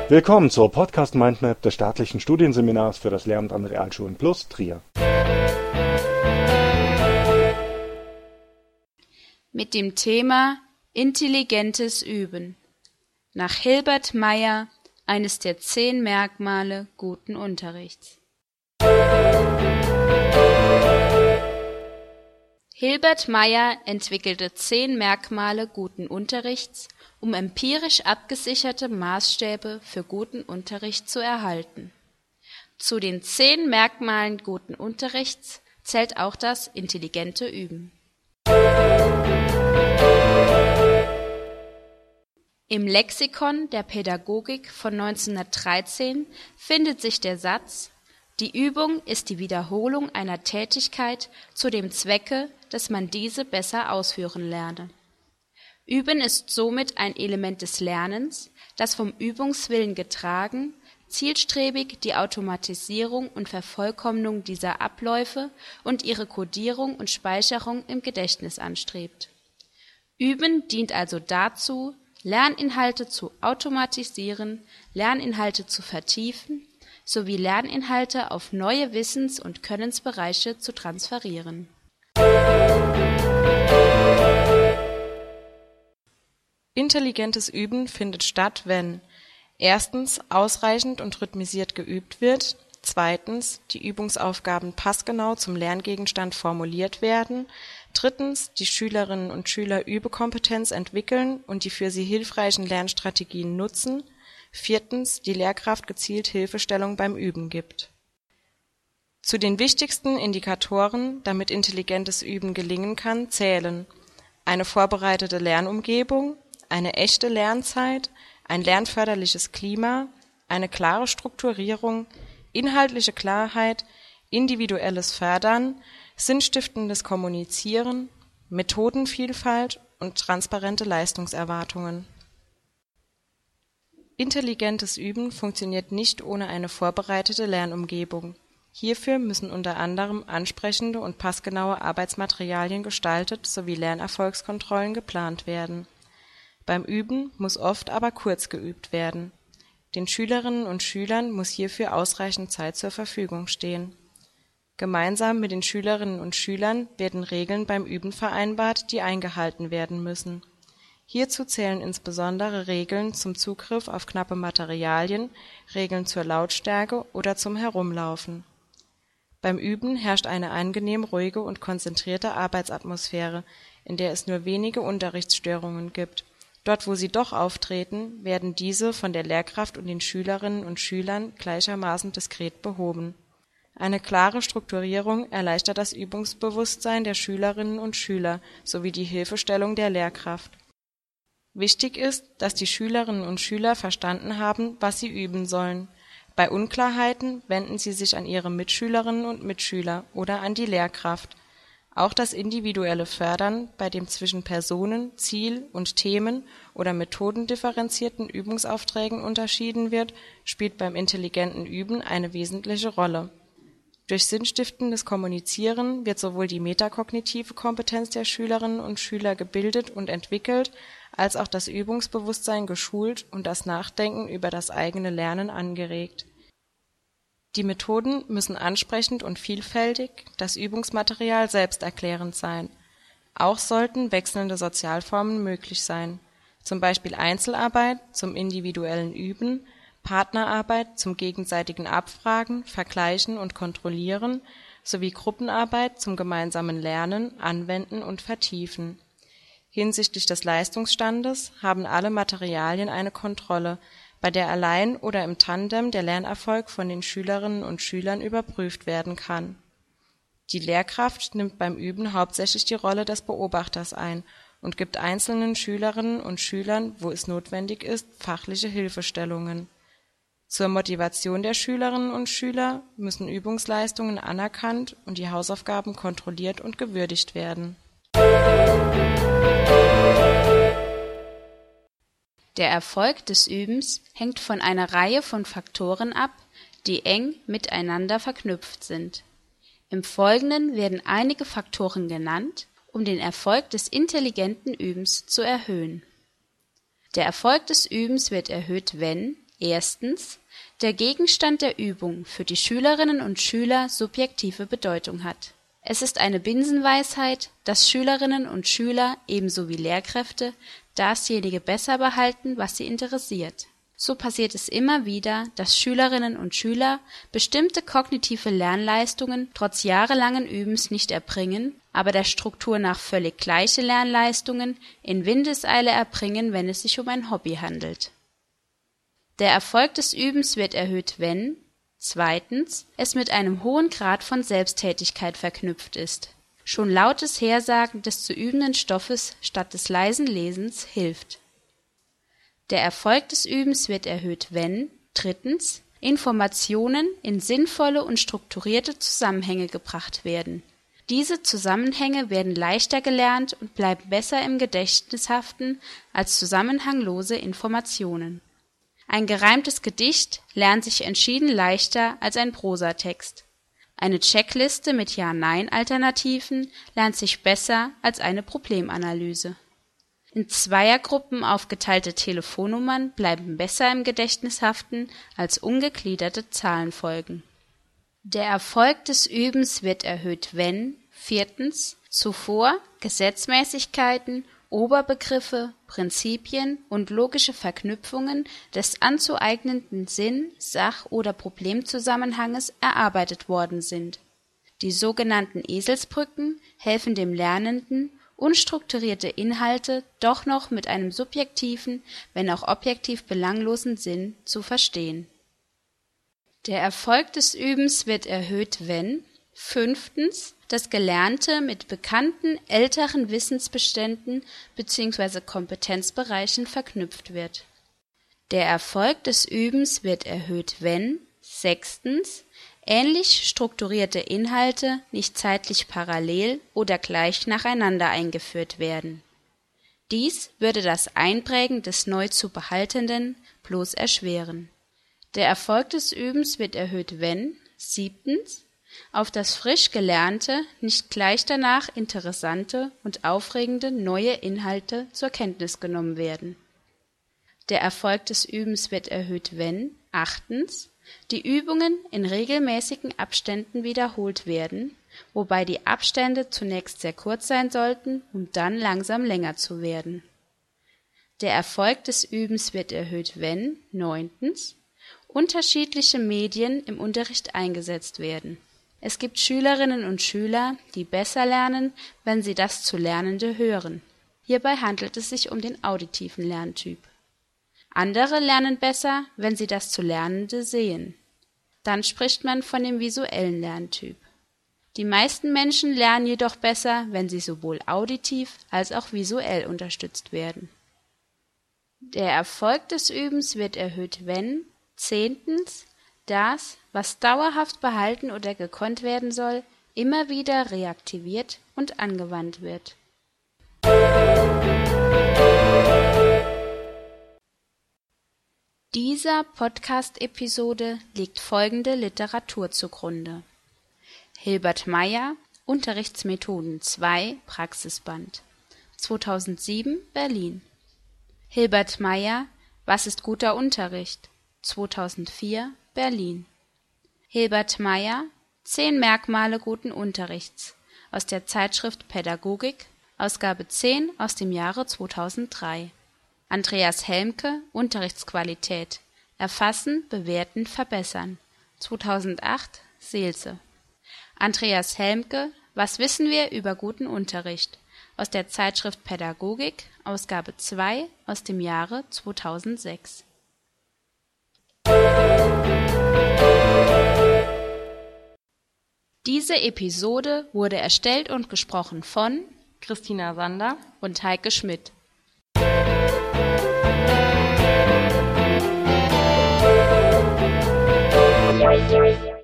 Willkommen zur Podcast Mindmap des staatlichen Studienseminars für das Lehramt an Realschulen Plus Trier. Mit dem Thema Intelligentes Üben. Nach Hilbert Meyer eines der 10 Merkmale guten Unterrichts. Hilbert Meyer entwickelte 10 Merkmale guten Unterrichts, um empirisch abgesicherte Maßstäbe für guten Unterricht zu erhalten. Zu den 10 Merkmalen guten Unterrichts zählt auch das intelligente Üben. Im Lexikon der Pädagogik von 1913 findet sich der Satz: Die Übung ist die Wiederholung einer Tätigkeit zu dem Zwecke, dass man diese besser ausführen lerne. Üben ist somit ein Element des Lernens, das vom Übungswillen getragen, zielstrebig die Automatisierung und Vervollkommnung dieser Abläufe und ihre Kodierung und Speicherung im Gedächtnis anstrebt. Üben dient also dazu, Lerninhalte zu automatisieren, Lerninhalte zu vertiefen, sowie Lerninhalte auf neue Wissens- und Könnensbereiche zu transferieren. Intelligentes Üben findet statt, wenn erstens ausreichend und rhythmisiert geübt wird, zweitens die Übungsaufgaben passgenau zum Lerngegenstand formuliert werden, drittens die Schülerinnen und Schüler Übekompetenz entwickeln und die für sie hilfreichen Lernstrategien nutzen, viertens die Lehrkraft gezielt Hilfestellung beim Üben gibt. Zu den wichtigsten Indikatoren, damit intelligentes Üben gelingen kann, zählen eine vorbereitete Lernumgebung, eine echte Lernzeit, ein lernförderliches Klima, eine klare Strukturierung, inhaltliche Klarheit, individuelles Fördern, sinnstiftendes Kommunizieren, Methodenvielfalt und transparente Leistungserwartungen. Intelligentes Üben funktioniert nicht ohne eine vorbereitete Lernumgebung. Hierfür müssen unter anderem ansprechende und passgenaue Arbeitsmaterialien gestaltet sowie Lernerfolgskontrollen geplant werden. Beim Üben muss oft aber kurz geübt werden. Den Schülerinnen und Schülern muss hierfür ausreichend Zeit zur Verfügung stehen. Gemeinsam mit den Schülerinnen und Schülern werden Regeln beim Üben vereinbart, die eingehalten werden müssen. Hierzu zählen insbesondere Regeln zum Zugriff auf knappe Materialien, Regeln zur Lautstärke oder zum Herumlaufen. Beim Üben herrscht eine angenehm ruhige und konzentrierte Arbeitsatmosphäre, in der es nur wenige Unterrichtsstörungen gibt. Dort, wo sie doch auftreten, werden diese von der Lehrkraft und den Schülerinnen und Schülern gleichermaßen diskret behoben. Eine klare Strukturierung erleichtert das Übungsbewusstsein der Schülerinnen und Schüler sowie die Hilfestellung der Lehrkraft. Wichtig ist, dass die Schülerinnen und Schüler verstanden haben, was sie üben sollen. Bei Unklarheiten wenden sie sich an ihre Mitschülerinnen und Mitschüler oder an die Lehrkraft. Auch das individuelle Fördern, bei dem zwischen Personen, Ziel und Themen oder methodendifferenzierten Übungsaufträgen unterschieden wird, spielt beim intelligenten Üben eine wesentliche Rolle. Durch sinnstiftendes Kommunizieren wird sowohl die metakognitive Kompetenz der Schülerinnen und Schüler gebildet und entwickelt, als auch das Übungsbewusstsein geschult und das Nachdenken über das eigene Lernen angeregt. Die Methoden müssen ansprechend und vielfältig, das Übungsmaterial selbsterklärend sein. Auch sollten wechselnde Sozialformen möglich sein, zum Beispiel Einzelarbeit zum individuellen Üben, Partnerarbeit zum gegenseitigen Abfragen, Vergleichen und Kontrollieren sowie Gruppenarbeit zum gemeinsamen Lernen, Anwenden und Vertiefen. Hinsichtlich des Leistungsstandes haben alle Materialien eine Kontrolle, bei der allein oder im Tandem der Lernerfolg von den Schülerinnen und Schülern überprüft werden kann. Die Lehrkraft nimmt beim Üben hauptsächlich die Rolle des Beobachters ein und gibt einzelnen Schülerinnen und Schülern, wo es notwendig ist, fachliche Hilfestellungen. Zur Motivation der Schülerinnen und Schüler müssen Übungsleistungen anerkannt und die Hausaufgaben kontrolliert und gewürdigt werden. Der Erfolg des Übens hängt von einer Reihe von Faktoren ab, die eng miteinander verknüpft sind. Im Folgenden werden einige Faktoren genannt, um den Erfolg des intelligenten Übens zu erhöhen. Der Erfolg des Übens wird erhöht, wenn Erstens, der Gegenstand der Übung für die Schülerinnen und Schüler subjektive Bedeutung hat. Es ist eine Binsenweisheit, dass Schülerinnen und Schüler ebenso wie Lehrkräfte dasjenige besser behalten, was sie interessiert. So passiert es immer wieder, dass Schülerinnen und Schüler bestimmte kognitive Lernleistungen trotz jahrelangen Übens nicht erbringen, aber der Struktur nach völlig gleiche Lernleistungen in Windeseile erbringen, wenn es sich um ein Hobby handelt. Der Erfolg des Übens wird erhöht, wenn zweitens es mit einem hohen Grad von Selbsttätigkeit verknüpft ist. Schon lautes Hersagen des zu übenden Stoffes statt des leisen Lesens hilft. Der Erfolg des Übens wird erhöht, wenn drittens Informationen in sinnvolle und strukturierte Zusammenhänge gebracht werden. Diese Zusammenhänge werden leichter gelernt und bleiben besser im Gedächtnis haften als zusammenhanglose Informationen. Ein gereimtes Gedicht lernt sich entschieden leichter als ein Prosatext. Eine Checkliste mit Ja-Nein-Alternativen lernt sich besser als eine Problemanalyse. In Zweiergruppen aufgeteilte Telefonnummern bleiben besser im Gedächtnis haften als ungegliederte Zahlenfolgen. Der Erfolg des Übens wird erhöht, wenn viertens zuvor Gesetzmäßigkeiten, Oberbegriffe, Prinzipien und logische Verknüpfungen des anzueignenden Sinn-, Sach- oder Problemzusammenhanges erarbeitet worden sind. Die sogenannten Eselsbrücken helfen dem Lernenden, unstrukturierte Inhalte doch noch mit einem subjektiven, wenn auch objektiv belanglosen Sinn zu verstehen. Der Erfolg des Übens wird erhöht, wenn fünftens das Gelernte mit bekannten älteren Wissensbeständen bzw. Kompetenzbereichen verknüpft wird. Der Erfolg des Übens wird erhöht, wenn sechstens ähnlich strukturierte Inhalte nicht zeitlich parallel oder gleich nacheinander eingeführt werden. Dies würde das Einprägen des neu zu Behaltenden bloß erschweren. Der Erfolg des Übens wird erhöht, wenn siebtens auf das frisch Gelernte nicht gleich danach interessante und aufregende neue Inhalte zur Kenntnis genommen werden. Der Erfolg des Übens wird erhöht, wenn achtens die Übungen in regelmäßigen Abständen wiederholt werden, wobei die Abstände zunächst sehr kurz sein sollten, um dann langsam länger zu werden. Der Erfolg des Übens wird erhöht, wenn neuntens unterschiedliche Medien im Unterricht eingesetzt werden. Es gibt Schülerinnen und Schüler, die besser lernen, wenn sie das zu Lernende hören. Hierbei handelt es sich um den auditiven Lerntyp. Andere lernen besser, wenn sie das zu Lernende sehen. Dann spricht man von dem visuellen Lerntyp. Die meisten Menschen lernen jedoch besser, wenn sie sowohl auditiv als auch visuell unterstützt werden. Der Erfolg des Übens wird erhöht, wenn zehntens das, was dauerhaft behalten oder gekonnt werden soll, immer wieder reaktiviert und angewandt wird. Dieser Podcast-Episode liegt folgende Literatur zugrunde: Hilbert Meyer, Unterrichtsmethoden 2, Praxisband, 2007, Berlin. Hilbert Meyer, Was ist guter Unterricht? 2004, Berlin. Hilbert Meyer, 10 Merkmale guten Unterrichts, aus der Zeitschrift Pädagogik, Ausgabe 10 aus dem Jahre 2003. Andreas Helmke, Unterrichtsqualität, Erfassen, Bewerten, Verbessern, 2008, Seelze. Andreas Helmke, Was wissen wir über guten Unterricht, aus der Zeitschrift Pädagogik, Ausgabe 2 aus dem Jahre 2006. Diese Episode wurde erstellt und gesprochen von Christina Sander und Heike Schmidt.